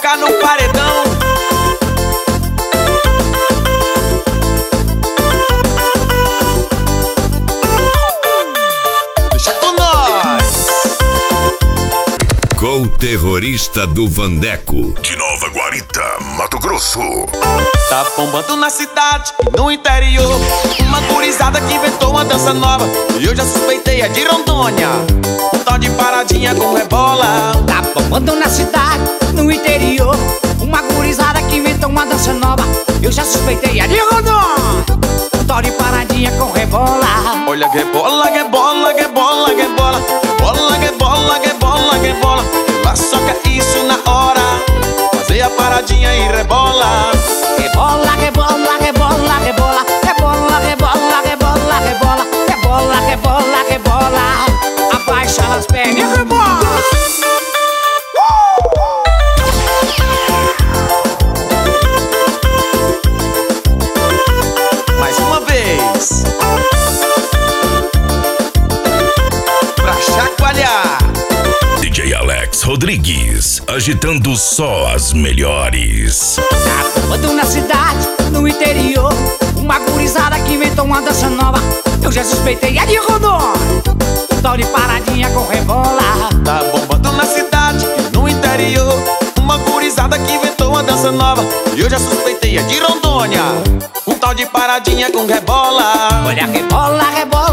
toca no paredão. Deixa com nós. Com o terrorista do Vandeco, De Nova Guarita, Mato Grosso. Tá bombando na cidade e no interior. Uma gurizada que inventou uma dança nova e eu já suspeitei, é de Rondônia. Um tal de paradinha com rebola. Tá bombando na cidade, no interior. Uma gurizada que inventou uma dança nova. Eu já suspeitei, é de Rondônia. Um tal de paradinha com rebola. Olha que bola, que bola, que bola, que bola. Bola, que bola, que bola, que bola. Ela só quer isso na hora. Fazer a paradinha e rebola. Rebola, rebola, rebola, rebola. Rebola, rebola, rebola, rebola. Rebola, rebola, rebola. Abaixa as pernas e rebola. Mais uma vez. Pra chacoalhar. DJ Alex Rodrigues, agitando só as melhores. Tá bombando na cidade, no interior. Uma gurizada que inventou uma dança nova. Eu já suspeitei, é de Rondônia. Um tal de paradinha com rebola. Tá bombando na cidade e no interior. Uma gurizada que inventou uma dança nova e eu já suspeitei, é de Rondônia. Um tal de paradinha com rebola. Olha, rebola, rebola.